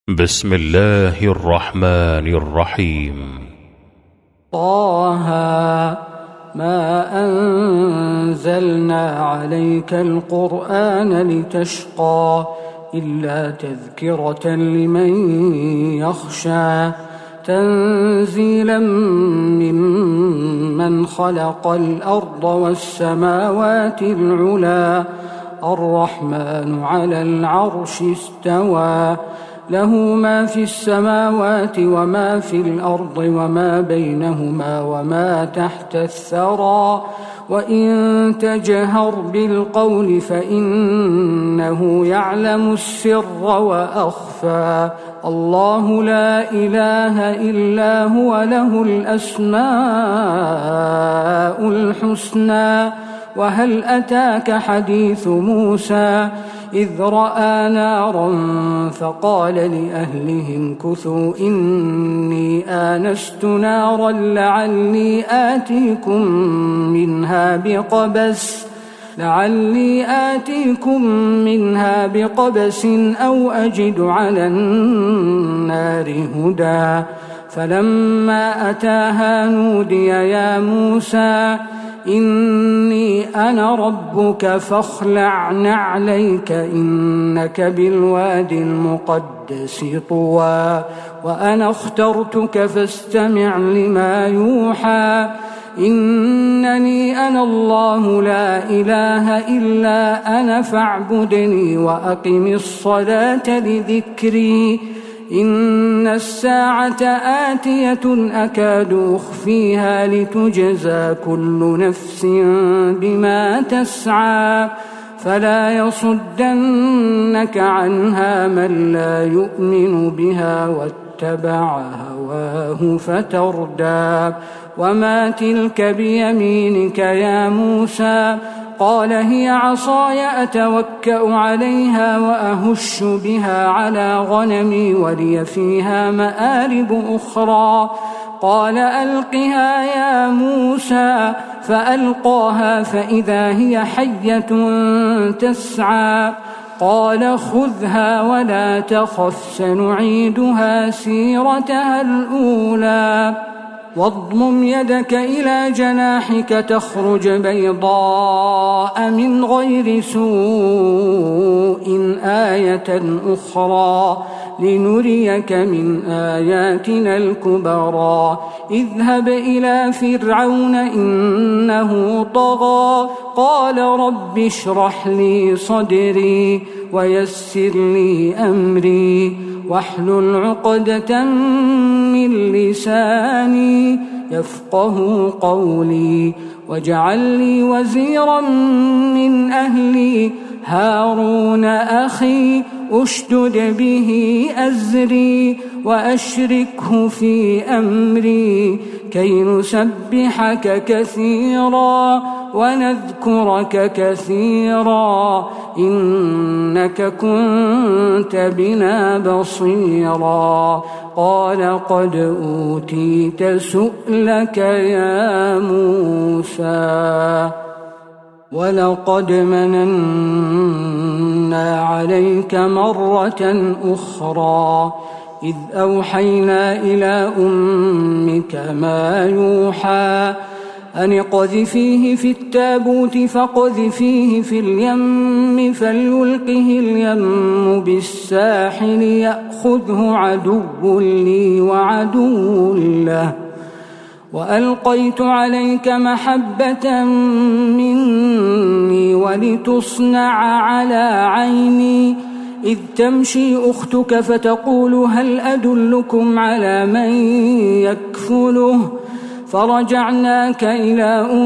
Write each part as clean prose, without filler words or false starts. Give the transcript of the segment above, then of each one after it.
بسم الله الرحمن الرحيم. طه ما أنزلنا عليك القرآن لتشقى إلا تذكرة لمن يخشى تنزيلا ممن خلق الأرض والسماوات العلى الرحمن على العرش استوى له ما في السماوات وما في الأرض وما بينهما وما تحت الثرى وإن تجهر بالقول فإنه يعلم السر وأخفى الله لا إله إلا هو له الأسماء الحسنى وهل أتاك حديث موسى إذ رأى نارا فقال لأهلهم كثوا إني آنست نارا لعلي آتيكم منها بقبس أو أجد على النار هدى فلما أتاها نودي يا موسى إني أنا ربك فاخلع نعليك إنك بالوادي المقدس طوى وأنا اخترتك فاستمع لما يوحى إنني أنا الله لا إله إلا أنا فاعبدني وأقم الصلاة لذكري إن الساعة آتية أكاد أخفيها لتجزى كل نفس بما تسعى فلا يصدنك عنها من لا يؤمن بها واتبع هواه فتردى وما تلك بيمينك يا موسى قال هي عصاي أتوكأ عليها وأهش بها على غنمي ولي فيها مآرب أخرى قال ألقها يا موسى فألقاها فإذا هي حية تسعى قال خذها ولا تخف سنعيدها سيرتها الأولى واضمم يدك إلى جناحك تخرج بيضاء من غير سوء آية أخرى لنريك من آياتنا الكبرى اذهب إلى فرعون إنه طغى قال رب اشرح لي صدري ويسر لي أمري واحلل عقدة من لساني يفقه قولي واجعل لي وزيرا من أهلي هارون أخي أشدد به أزري وأشركه في أمري كي نسبحك كثيرا ونذكرك كثيرا إنك كنت بنا بصيرا قال قد أوتيت سؤلك يا موسى ولقد مننا عليك مرة أخرى إذ أوحينا إلى أمك ما يوحى أن اقذفيه في التابوت فاقذفيه في اليم فليلقه اليم بالساحل يأخذه عدو لي وعدو له وألقيت عليك محبة مني ولتصنع على عيني إذ تمشي أختك فتقول هل أدلكم على من يكفله فرجعناك إلى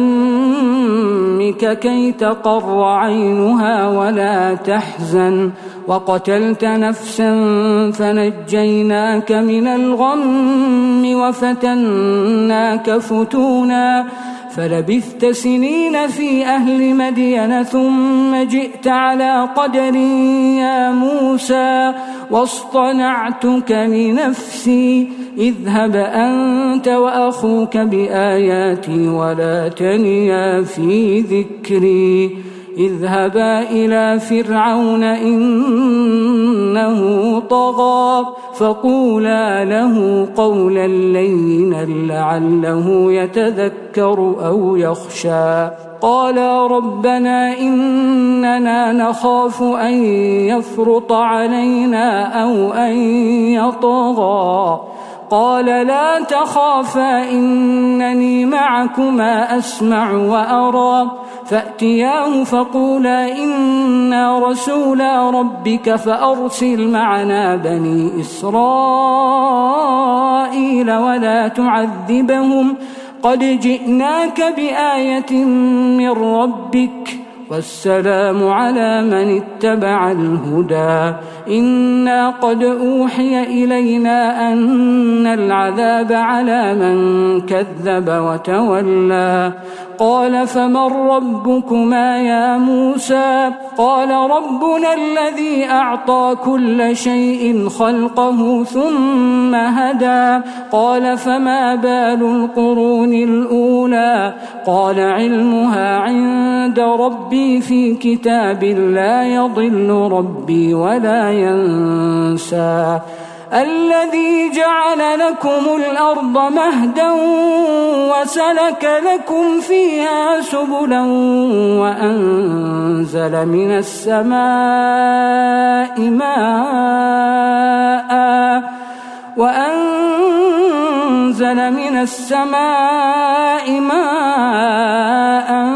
أمك كي تقر عينها ولا تحزن وقتلت نفسا فنجيناك من الغم وفتناك فتونا فلبثت سنين في أهل مدين ثم جئت على قدر يا موسى واصطنعتك لنفسي اذهب أنت وأخوك بآياتي ولا تنيا في ذكري اذهبا إلى فرعون إنه طغى فقولا له قولا لينا لعله يتذكر أو يخشى قالا ربنا إننا نخاف أن يفرط علينا أو أن يطغى قال لا تخافا إنني معكما أسمع وأرى فأتياه فقولا إنا رسولا ربك فأرسل معنا بني إسرائيل ولا تعذبهم قد جئناك بآية من ربك والسلام على من اتبع الهدى إنا قد أوحي إلينا أن العذاب على من كذب وتولى قال فمن ربكما يا موسى قال ربنا الذي أعطى كل شيء خلقه ثم هدى قال فما بال القرون الأولى قال علمها عند ربي في كتاب لا يضل ربي ولا ينسى الذي جعل لكم الأرض مهدا وسلك لكم فيها سبلا وأنزل من السماء ماء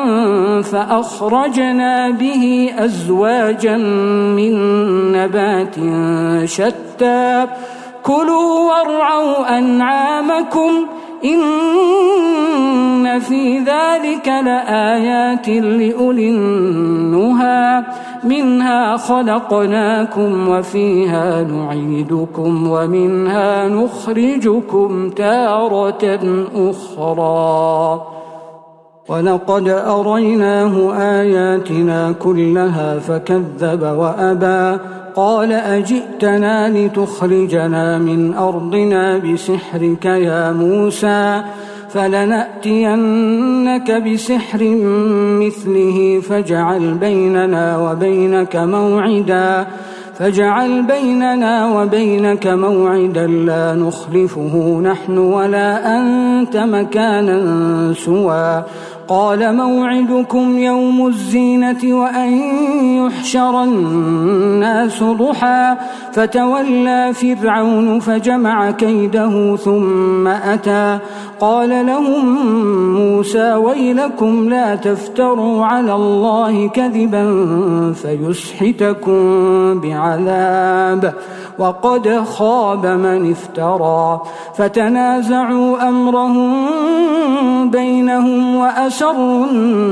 فأخرجنا به أزواجا من نبات شتى كلوا وارعوا أنعامكم إن في ذلك لآيات لأولي النهى منها خلقناكم وفيها نعيدكم ومنها نخرجكم تارة أخرى ولقد أريناه آياتنا كلها فكذب وأبى قال أجئتنا لتخرجنا من أرضنا بسحرك يا موسى فلنأتينك بسحر مثله فاجعل بيننا وبينك موعدا لا نخلفه نحن ولا أنت مكانا سوى قال موعدكم يوم الزينة وأن يحشر الناس ضحى فتولى فرعون فجمع كيده ثم أتى قال لهم موسى ويلكم لا تفتروا على الله كذبا فيسحتكم بعذاب وقد خاب من افترى فتنازعوا أمرهم بينهم وأسروا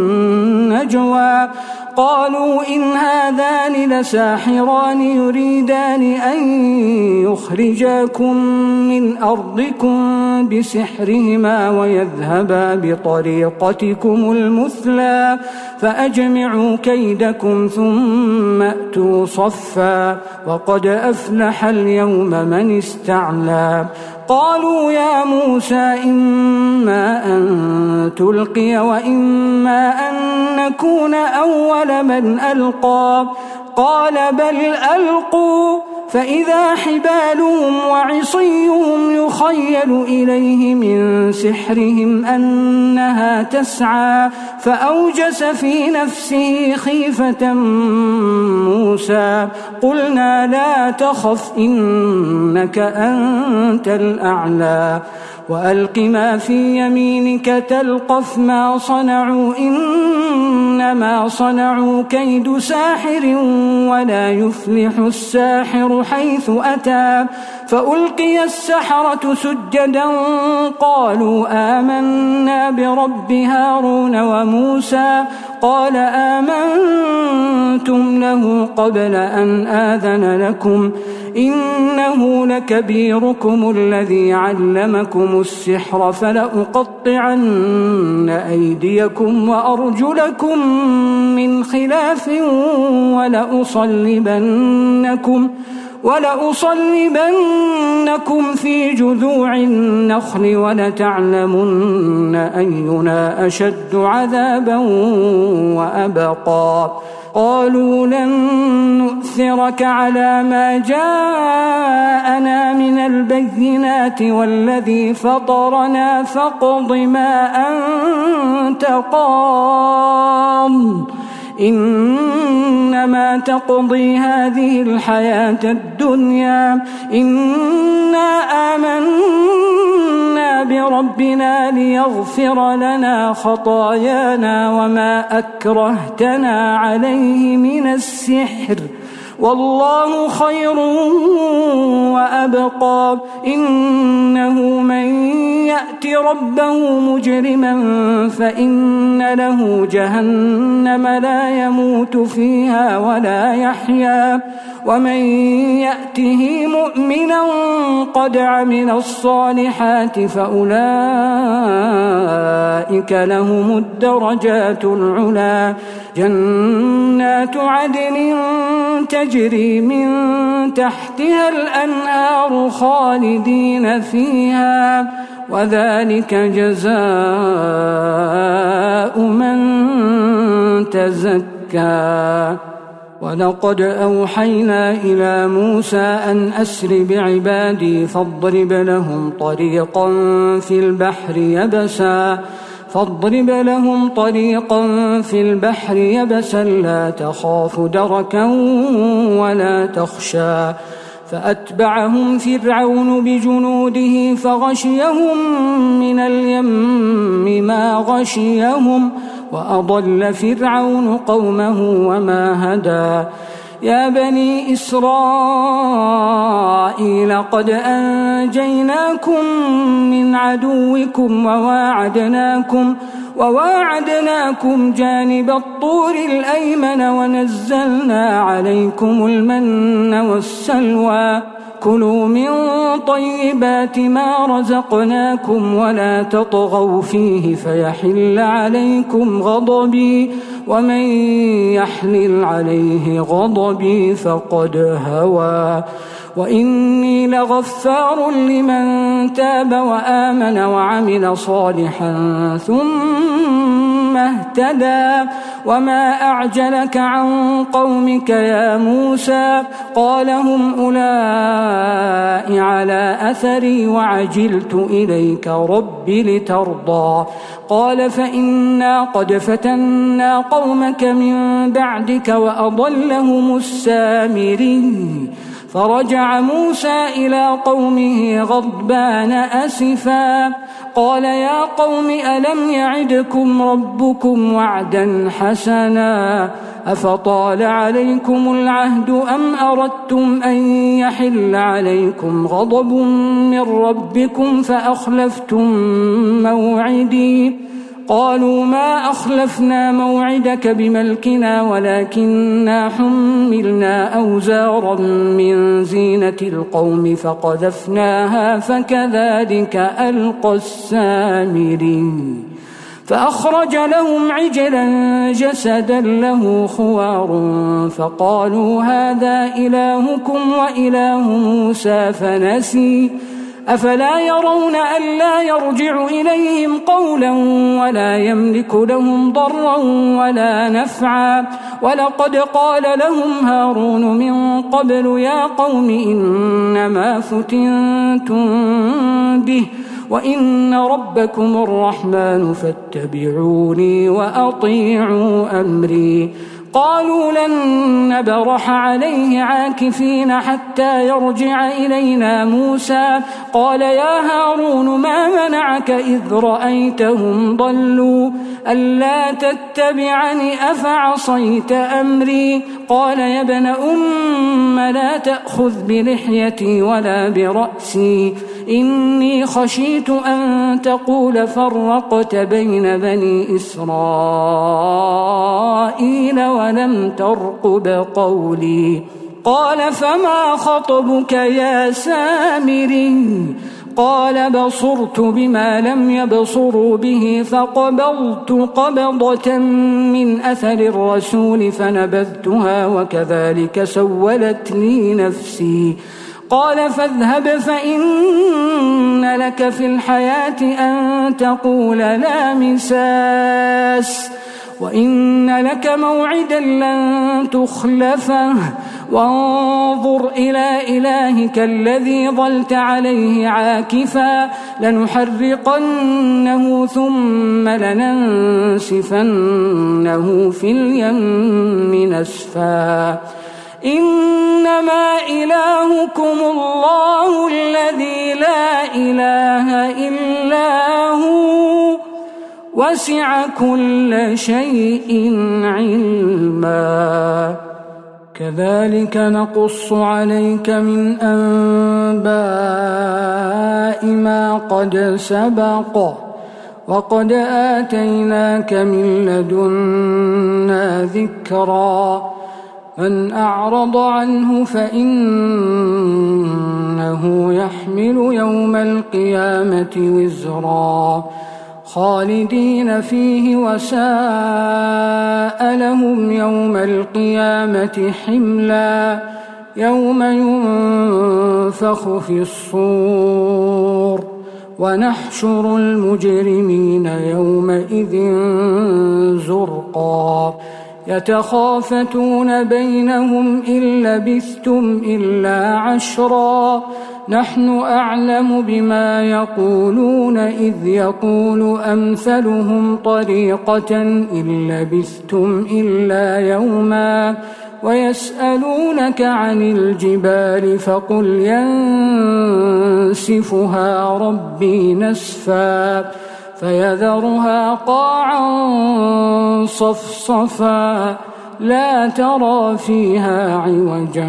النجوى قالوا إن هذان لساحران يريدان أن يخرجاكم من أرضكم بسحرهما ويذهبا بطريقتكم المثلى فأجمعوا كيدكم ثم أتوا صفا وقد أفلح اليوم من استعلى قالوا يا موسى إما أن تلقي وإما أن نكون أول من ألقى قال بل ألقوا فإذا حبالهم وعصيهم يخيل إليه من سحرهم أنها تسعى فأوجس في نفسه خيفة موسى قلنا لا تخف إنك أنت الأعلى وألق ما في يمينك تلقف ما صنعوا إنما صنعوا كيد ساحر ولا يفلح الساحر حيث أتى فألقي السحرة سجدا قالوا آمنا برب هارون وموسى قال آمنتم له قبل أن آذن لكم إنه لكبيركم الذي علمكم السحر فلأقطعن أيديكم وأرجلكم ولأصلبنكم في جذوع النخل ولتعلمن أينا أشد عذابا وأبقى قالوا لن نؤثرك على ما جاءنا من البينات والذي فطرنا فاقض ما أنت قاض إنما تقضي هذه الحياة الدنيا إنا آمنا بربنا ليغفر لنا خطايانا وما أكرهتنا عليه من السحر والله خير وأبقى إنه من يأت ربه مجرما فإن له جهنم لا يموت فيها ولا يحيا ومن يأته مؤمنا قد عمل الصالحات فأولئك لهم الدرجات العلى جنات عدن تجري من تحتها الأنهار خالدين فيها وذلك جزاء من تزكى ولقد أوحينا إلى موسى أن أسر بعبادي فاضرب لهم طريقا في البحر يبسا لا تخاف دركا ولا تخشى فأتبعهم فرعون بجنوده فغشيهم من اليم ما غشيهم وأضل فرعون قومه وما هدى يا بني إسرائيل قد أنجيناكم من عدوكم وواعدناكم جانب الطور الأيمن ونزلنا عليكم المن والسلوى كلوا من طيبات ما رزقناكم ولا تطغوا فيه فيحل عليكم غضبي ومن يحلل عليه غضبي فقد هوى وإني لغفار لمن تاب وآمن وعمل صالحا ثم اهتدى وما أعجلك عن قومك يا موسى قال هم أولئك على أثري وعجلت إليك رب لترضى قال فإنا قد فتنا قومك من بعدك وأضلهم السامري فرجع موسى إلى قومه غضبان أسفا قال يا قوم ألم يعدكم ربكم وعدا حسنا أفطال عليكم العهد أم أردتم أن يحل عليكم غضب من ربكم فأخلفتم موعدي قالوا ما أخلفنا موعدك بملكنا ولكننا حملنا أوزارا من زينة القوم فقذفناها فكذلك ألقى السامري فأخرج لهم عجلا جسدا له خوار فقالوا هذا إلهكم وإله موسى فنسي أفلا يرون ألا يرجع إليهم قولا ولا يملك لهم ضرا ولا نفعا ولقد قال لهم هارون من قبل يا قوم إنما فتنتم به وإن ربكم الرحمن فاتبعوني وأطيعوا أمري قالوا لن نبرح عليه عاكفين حتى يرجع إلينا موسى قال يا هارون ما منعك إذ رأيتهم ضلوا ألا تتبعني أفعصيت أمري قال يا ابن أم لا تأخذ بلحيتي ولا برأسي إني خشيت أن تقول فرقت بين بني إسرائيل ولم ترقب قولي قال فما خطبك يا سامري قال بصرت بما لم يبصروا به فقبضت قبضة من أثر الرسول فنبذتها وكذلك سولت لي نفسي. قال فاذهب فإن لك في الحياة أن تقول لا مساس وإن لك موعدا لن تخلفه وانظر إلى إلهك الذي ظلت عليه عاكفا لنحرقنه ثم لننسفنه في اليم نسفا. إنما إلهكم الله الذي لا إله إلا هو وسع كل شيء علما. كذلك نقص عليك من أنباء ما قد سبق وقد آتيناك من لدنا ذكرا. من أعرض عنه فإنه يحمل يوم القيامة وزرا خالدين فيه وساء لهم يوم القيامة حملا. يوم ينفخ في الصور ونحشر المجرمين يومئذ زرقا. يتخافتون بينهم إن لبثتم إلا عشرا نحن أعلم بما يقولون إذ يقول أمثلهم طريقة إن لبثتم إلا يوما ويسألونك عن الجبال فقل ينسفها ربي نسفا فيذرها قاعا صفصفا لا ترى فيها عوجا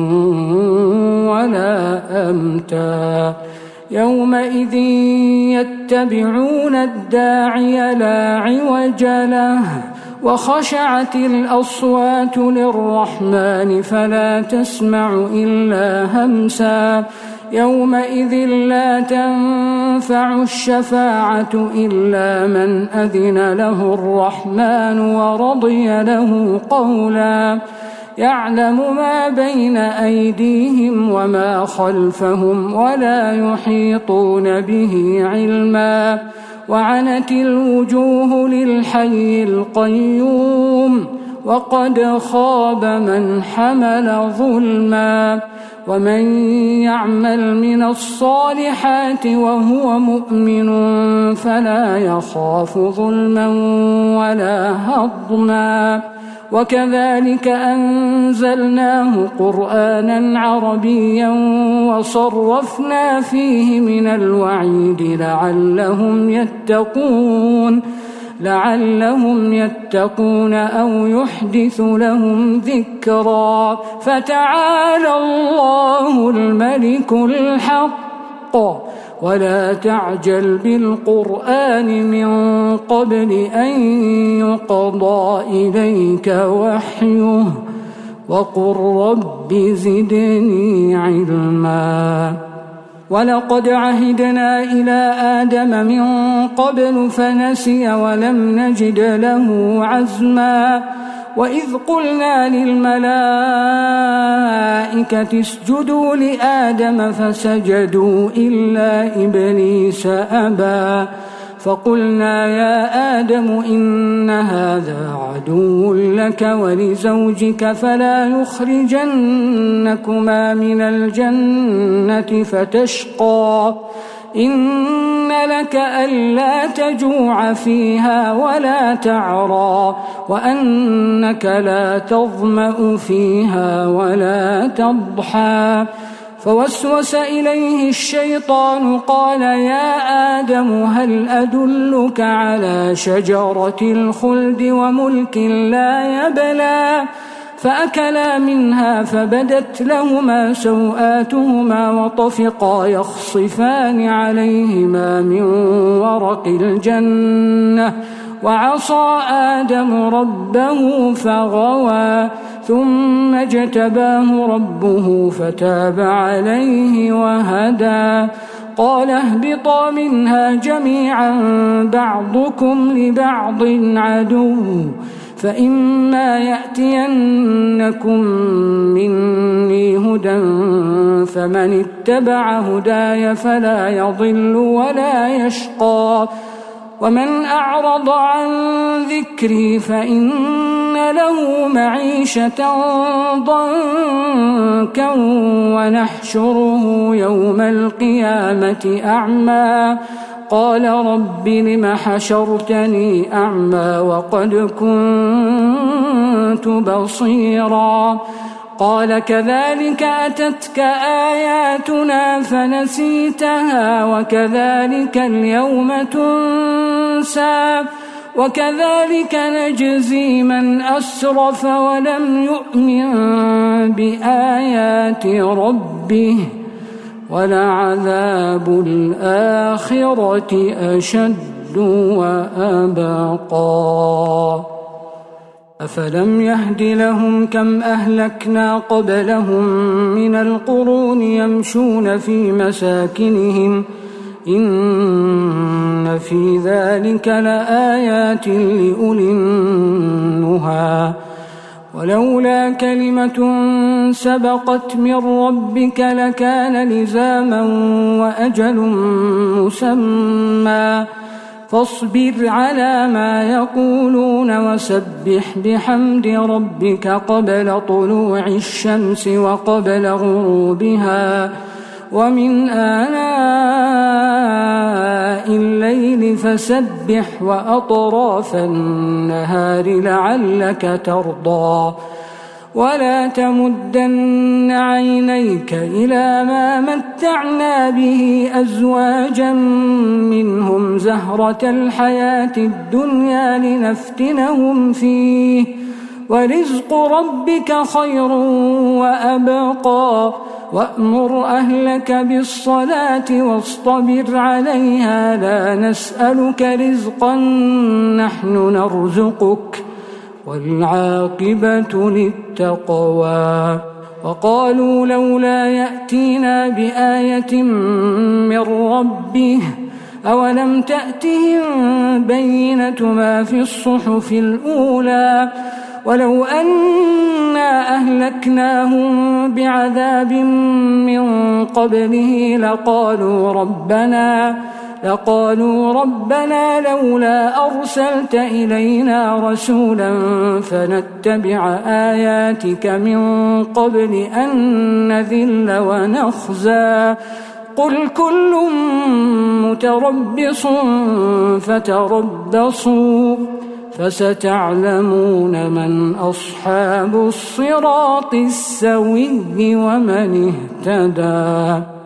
ولا أمتا. يومئذ يتبعون الداعي لا عوج له وخشعت الأصوات للرحمن فلا تسمع إلا همسا. يومئذ لا تنفع الشفاعة إلا من أذن له الرحمن ورضي له قولا. يعلم ما بين أيديهم وما خلفهم ولا يحيطون به علما. وعنت الوجوه للحي القيوم وقد خاب من حمل ظلما. ومن يعمل من الصالحات وهو مؤمن فلا يخاف ظلما ولا هضما. وكذلك أنزلناه قرآنا عربيا وصرفنا فيه من الوعيد لعلهم يتقون أو يحدث لهم ذكرا. فتعالى الله الملك الحق ولا تعجل بالقرآن من قبل أن يقضى إليك وحيه وقل رب زدني علما. ولقد عهدنا إلى آدم من قبل فنسي ولم نجد له عزما. وإذ قلنا للملائكة اسجدوا لآدم فسجدوا إلا إبليس أبى. فقلنا يا آدم إن هذا عدو لك ولزوجك فلا يخرجنكما من الجنة فتشقى. إن لك ألا تجوع فيها ولا تعرى وأنك لا تظمأ فيها ولا تضحى. فوسوس إليه الشيطان قال يا آدم هل أدلك على شجرة الخلد وملك لا يبلى. فأكلا منها فبدت لهما سوآتهما وطفقا يخصفان عليهما من ورق الجنة وعصى آدم ربه فغوى ثم اجتباه ربه فتاب عليه وهدى. قال اهبطا منها جميعا بعضكم لبعض عدو فإما يأتينكم مني هدى فمن اتبع هداي فلا يضل ولا يشقى ومن أعرض عن ذكري فإن له معيشة ضنكا ونحشره يوم القيامة أعمى قال رب لم حشرتني أعمى وقد كنت بصيرا قال كذلك أتتك آياتنا فنسيتها وكذلك اليوم تنسى وكذلك نجزي من أسرف ولم يؤمن بآيات ربه ولعذاب الآخرة أشد وأبقى أفلم يهد لهم كم أهلكنا قبلهم من القرون يمشون في مساكنهم إن في ذلك لآيات لأولي النهى ولولا كلمة سبقت من ربك لكان لزاما وأجل مسمى فاصبر على ما يقولون وسبح بحمد ربك قبل طلوع الشمس وقبل غروبها ومن آناء الليل فسبح وأطراف النهار لعلك ترضى ولا تمدن عينيك إلى ما متعنا به أزواجا منهم زهرة الحياة الدنيا لنفتنهم فيه ورزق ربك خير وأبقى وأمر أهلك بالصلاة واصطبر عليها لا نسألك رزقا نحن نرزقك والعاقبة للتقوى وقالوا لولا يأتينا بآية من ربه أولم تأتهم بينة ما في الصحف الأولى ولو أنا أهلكناهم بعذاب من قبله لقالوا ربنا لولا أرسلت إلينا رسولا فنتبع آياتك من قبل أن نذل ونخزى قل كل متربص فتربصوا فستعلمون من أصحاب الصراط السوي ومن اهتدى.